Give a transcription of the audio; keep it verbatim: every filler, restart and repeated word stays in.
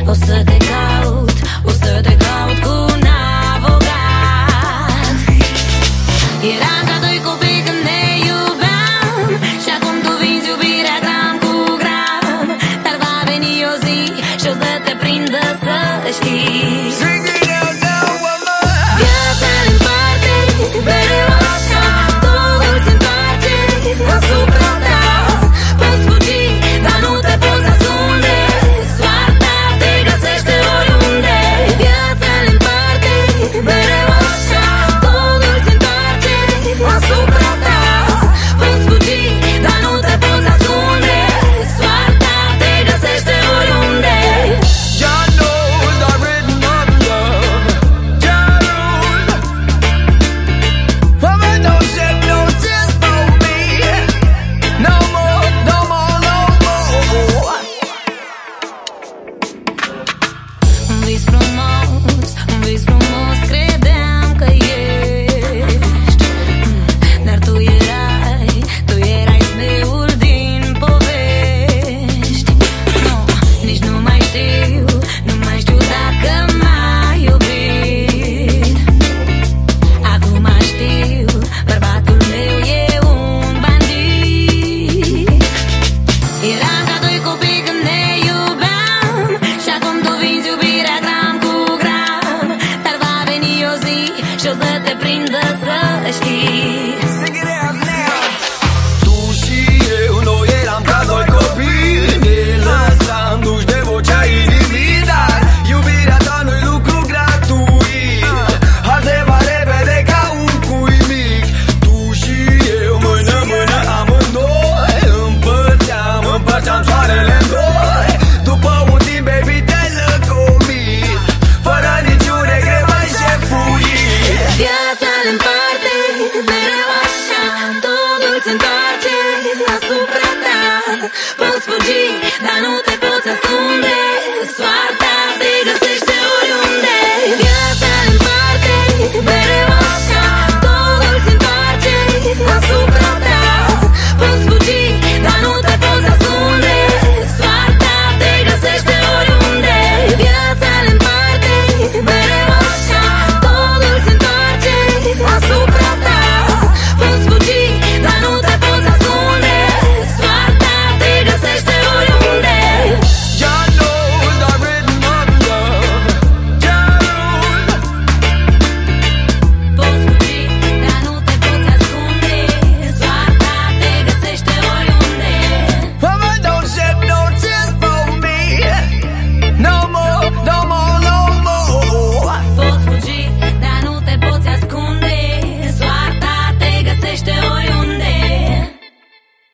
O să te caut, o să te caut cu un avocat. Eram ca doi copii când ne iubeam, și acum tu vinzi iubirea gram cu gram. Dar va veni o zi și o să te prindă, să știi. Viața ne împarte, mereu așa, totul se întoarce asupra ta. Poți fugi, dar nu te poți ascunde, soarta te găsește oriunde. Viața ne împarte, mereu așa, totul se întoarce asupra ta. Poți fugi, dar nu te poți ascunde, soarta te găsește oriunde. Un vis frumos, un vis frumos credeam că ești, dar tu erai, tu erai sneul din povești. Nu, nici nu mai știu, nu mai știu dacă m-ai iubit. Acum știu, bărbatul meu e un bandit. Eram ca doi copii când ne iubeam, și acum tu vinzi iubirea gram cu gram. Dar va veni o zi și o să te prindă, să știi. Tu și eu, noi eram ca doi copii, ne lăsam duși de vocea inimii. Dar iubirea ta nu-i lucru gratuit, ardeva repede ca un cui mic. Tu și eu, mână-mână amândoi, împărțeam, împărțeam soarele în doi. După un timp, baby, te-ai lăcomit, fără niciun regret mai șefuit. Viața ne împarte, mereu așa, totul se întoarce asupra ta. Poți fugi, dar nu te poți